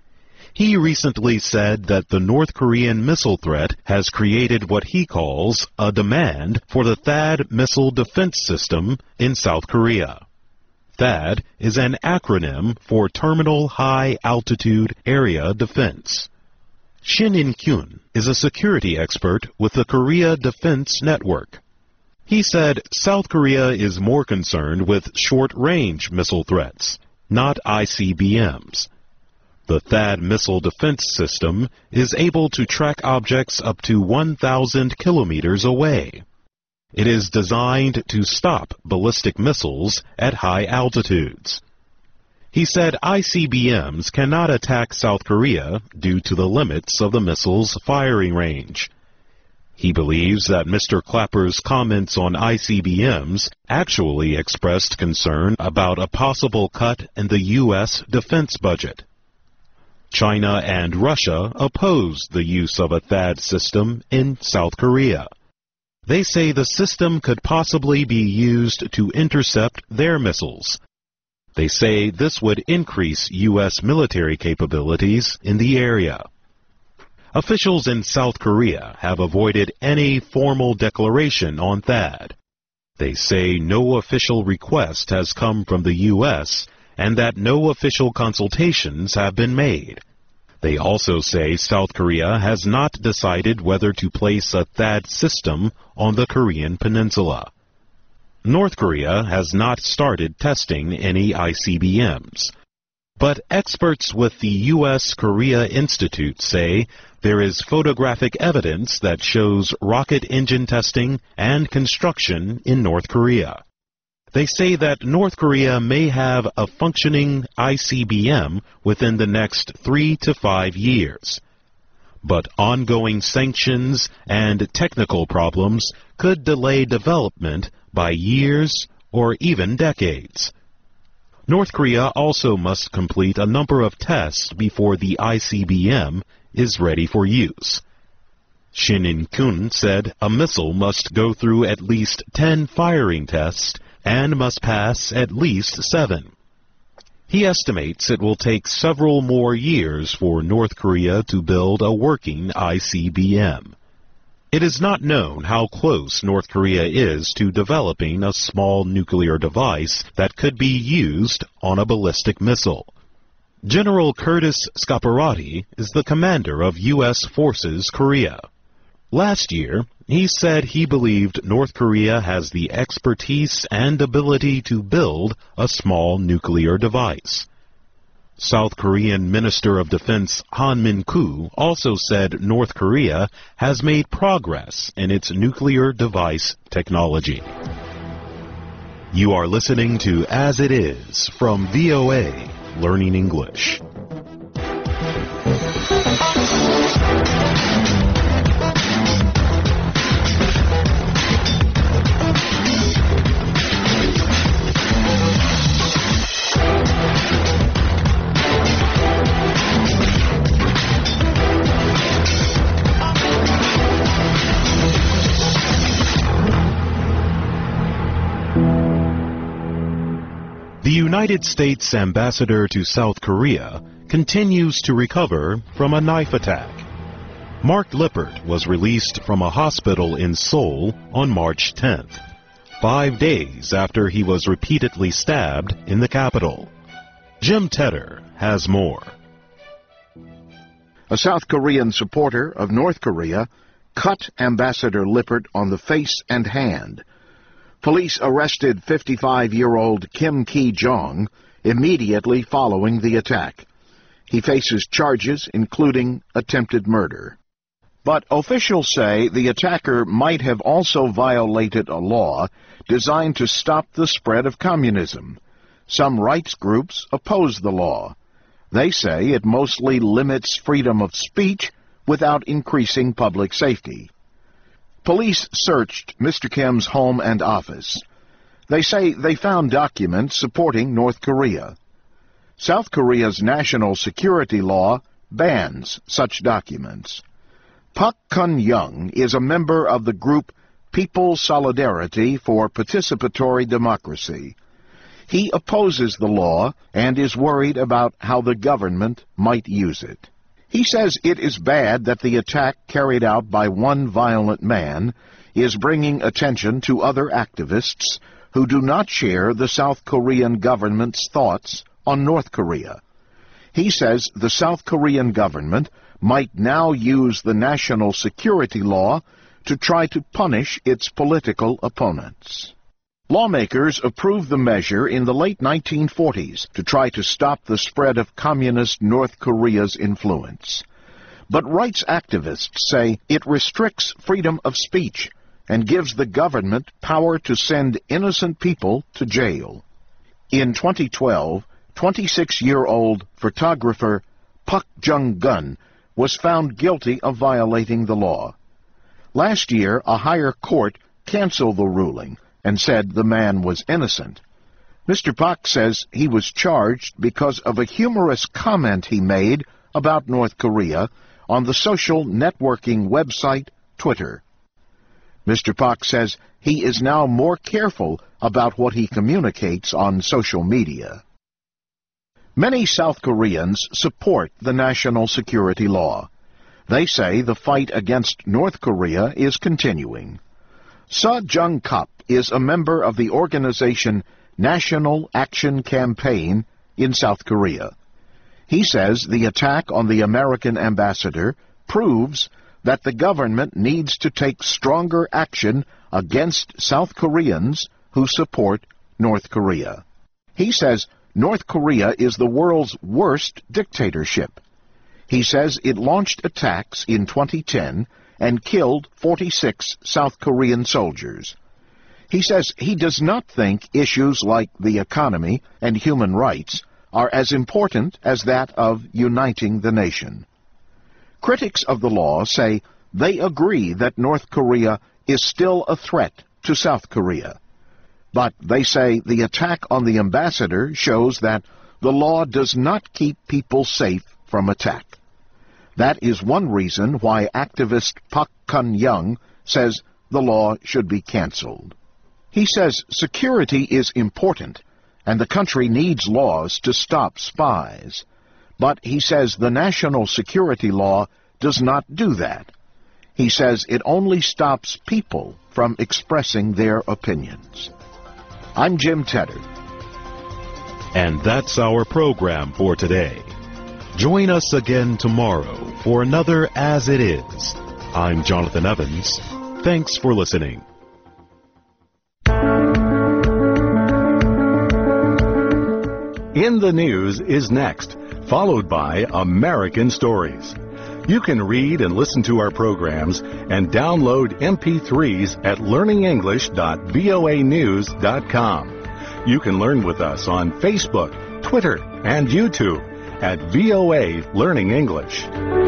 He recently said that the North Korean missile threat has created what he calls a demand for the THAAD missile defense system in South Korea. THAAD is an acronym for Terminal High Altitude Area Defense. Shin In-kyun is a security expert with the Korea Defense Network. He said South Korea is more concerned with short-range missile threats, not ICBMs. The THAAD missile defense system is able to track objects up to 1,000 kilometers away. It is designed to stop ballistic missiles at high altitudes. He said ICBMs cannot attack South Korea due to the limits of the missile's firing range. He believes that Mr. Clapper's comments on ICBMs actually expressed concern about a possible cut in the U.S. defense budget. China and Russia opposed the use of a THAAD system in South Korea. They say the system could possibly be used to intercept their missiles. They say this would increase U.S. military capabilities in the area. Officials in South Korea have avoided any formal declaration on THAAD. They say no official request has come from the U.S. and that no official consultations have been made. They also say South Korea has not decided whether to place a THAAD system on the Korean peninsula. North Korea has not started testing any ICBMs. But experts with the U.S. Korea Institute say there is photographic evidence that shows rocket engine testing and construction in North Korea. They say that North Korea may have a functioning ICBM within the next 3 to 5 years. But ongoing sanctions and technical problems could delay development by years or even decades. North Korea also must complete a number of tests before the ICBM is ready for use. Shin In-kyun said a missile must go through at least 10 firing tests and must pass at least 7. He estimates it will take several more years for North Korea to build a working ICBM. It is not known how close North Korea is to developing a small nuclear device that could be used on a ballistic missile. General Curtis Scaparrotti is the commander of U.S. Forces Korea. Last year, he said he believed North Korea has the expertise and ability to build a small nuclear device. South Korean Minister of Defense Han Min-koo also said North Korea has made progress in its nuclear device technology. You are listening to As It Is from VOA Learning English. The United States ambassador to South Korea continues to recover from a knife attack. Mark Lippert was released from a hospital in Seoul on March 10th, 5 days after he was repeatedly stabbed in the capital. Jim Tedder has more. A South Korean supporter of North Korea cut Ambassador Lippert on the face and hand. Police arrested 55-year-old Kim Ki-jong immediately following the attack. He faces charges including attempted murder. But officials say the attacker might have also violated a law designed to stop the spread of communism. Some rights groups oppose the law. They say it mostly limits freedom of speech without increasing public safety. Police searched Mr. Kim's home and office. They say they found documents supporting North Korea. South Korea's national security law bans such documents. Park Kun-young is a member of the group People's Solidarity for Participatory Democracy. He opposes the law and is worried about how the government might use it. He says it is bad that the attack carried out by one violent man is bringing attention to other activists who do not share the South Korean government's thoughts on North Korea. He says the South Korean government might now use the national security law to try to punish its political opponents. Lawmakers approved the measure in the late 1940s to try to stop the spread of communist North Korea's influence. But rights activists say it restricts freedom of speech and gives the government power to send innocent people to jail. In 2012, 26-year-old photographer Park Jung-gun was found guilty of violating the law. Last year, a higher court canceled the ruling and said the man was innocent. Mr. Park says he was charged because of a humorous comment he made about North Korea on the social networking website Twitter. Mr. Park says he is now more careful about what he communicates on social media. Many South Koreans support the national security law. They say the fight against North Korea is continuing. Seo Jung-kap is a member of the organization National Action Campaign in South Korea. He says the attack on the American ambassador proves that the government needs to take stronger action against South Koreans who support North Korea. He says North Korea is the world's worst dictatorship. He says it launched attacks in 2010 and killed 46 South Korean soldiers. He says he does not think issues like the economy and human rights are as important as that of uniting the nation. Critics of the law say they agree that North Korea is still a threat to South Korea. But they say the attack on the ambassador shows that the law does not keep people safe from attack. That is one reason why activist Park Kun-young says the law should be canceled. He says security is important, and the country needs laws to stop spies. But he says the national security law does not do that. He says it only stops people from expressing their opinions. I'm Jim Tedder. And that's our program for today. Join us again tomorrow for another As It Is. I'm Jonathan Evans. Thanks for listening. In the News is next, followed by American Stories. You can read and listen to our programs and download MP3s at learningenglish.voanews.com. You can learn with us on Facebook, Twitter, and YouTube at VOA Learning English.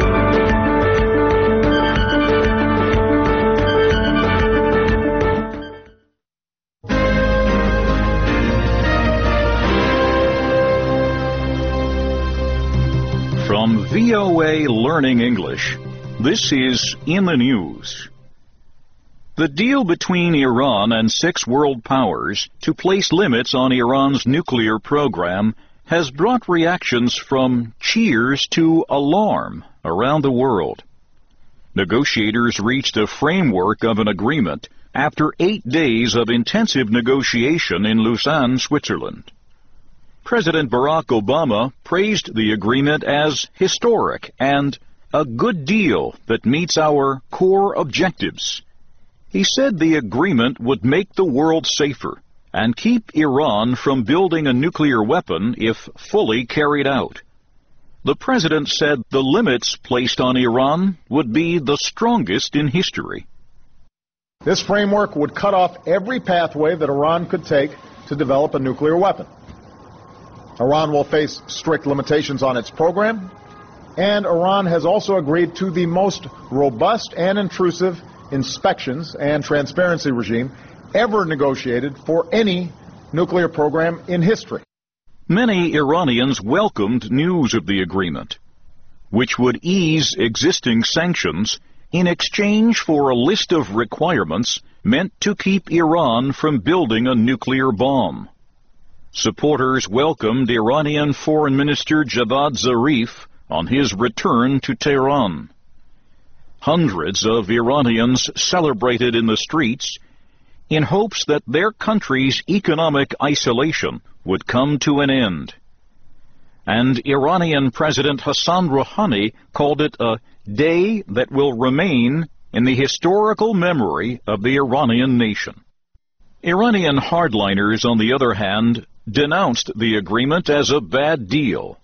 From VOA Learning English, this is In the News. The deal between Iran and 6 world powers to place limits on Iran's nuclear program has brought reactions from cheers to alarm around the world. Negotiators reached a framework of an agreement after 8 days of intensive negotiation in Lausanne, Switzerland. President Barack Obama praised the agreement as historic and a good deal that meets our core objectives. He said the agreement would make the world safer and keep Iran from building a nuclear weapon if fully carried out. The president said the limits placed on Iran would be the strongest in history. This framework would cut off every pathway that Iran could take to develop a nuclear weapon. Iran will face strict limitations on its program, and Iran has also agreed to the most robust and intrusive inspections and transparency regime ever negotiated for any nuclear program in history. Many Iranians welcomed news of the agreement, which would ease existing sanctions in exchange for a list of requirements meant to keep Iran from building a nuclear bomb. Supporters welcomed Iranian Foreign Minister Javad Zarif on his return to Tehran. Hundreds of Iranians celebrated in the streets in hopes that their country's economic isolation would come to an end. And Iranian President Hassan Rouhani called it a day that will remain in the historical memory of the Iranian nation. Iranian hardliners, on the other hand, denounced the agreement as a bad deal.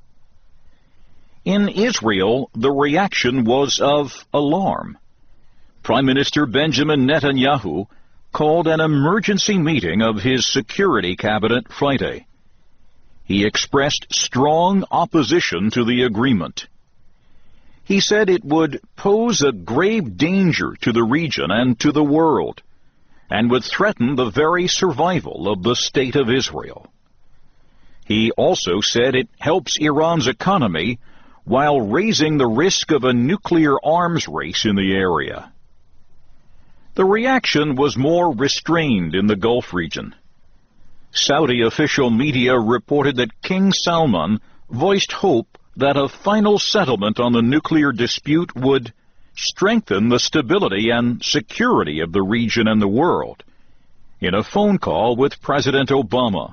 In Israel, the reaction was of alarm. Prime Minister Benjamin Netanyahu called an emergency meeting of his security cabinet Friday. He expressed strong opposition to the agreement. He said it would pose a grave danger to the region and to the world, and would threaten the very survival of the State of Israel. He also said it helps Iran's economy while raising the risk of a nuclear arms race in the area. The reaction was more restrained in the Gulf region. Saudi official media reported that King Salman voiced hope that a final settlement on the nuclear dispute would strengthen the stability and security of the region and the world in a phone call with President Obama.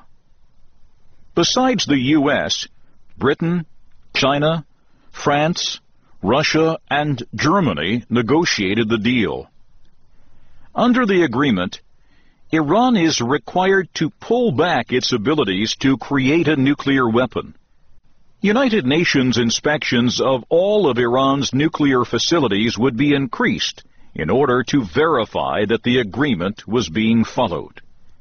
Besides the U.S., Britain, China, France, Russia, and Germany negotiated the deal. Under the agreement, Iran is required to pull back its abilities to create a nuclear weapon. United Nations inspections of all of Iran's nuclear facilities would be increased in order to verify that the agreement was being followed.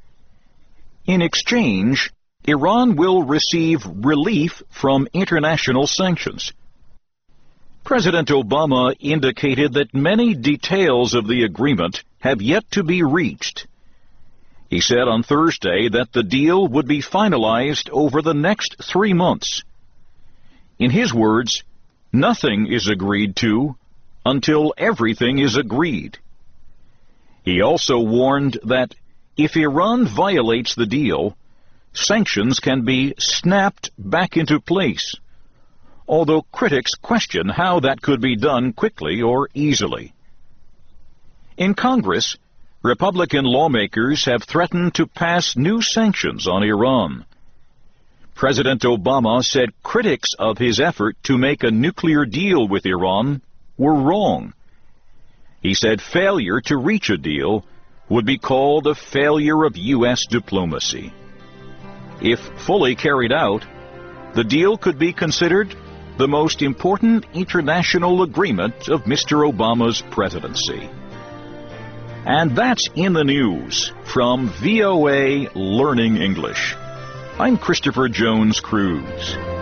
In exchange, Iran will receive relief from international sanctions. President Obama indicated that many details of the agreement have yet to be reached. He said on Thursday that the deal would be finalized over the next 3 months. In his words, nothing is agreed to until everything is agreed. He also warned that if Iran violates the deal, sanctions can be snapped back into place, although critics question how that could be done quickly or easily. In Congress, Republican lawmakers have threatened to pass new sanctions on Iran. President Obama said critics of his effort to make a nuclear deal with Iran were wrong. He said failure to reach a deal would be called a failure of U.S. diplomacy. If fully carried out, the deal could be considered the most important international agreement of Mr. Obama's presidency. And that's in the news from VOA Learning English. I'm Christopher Jones Cruz.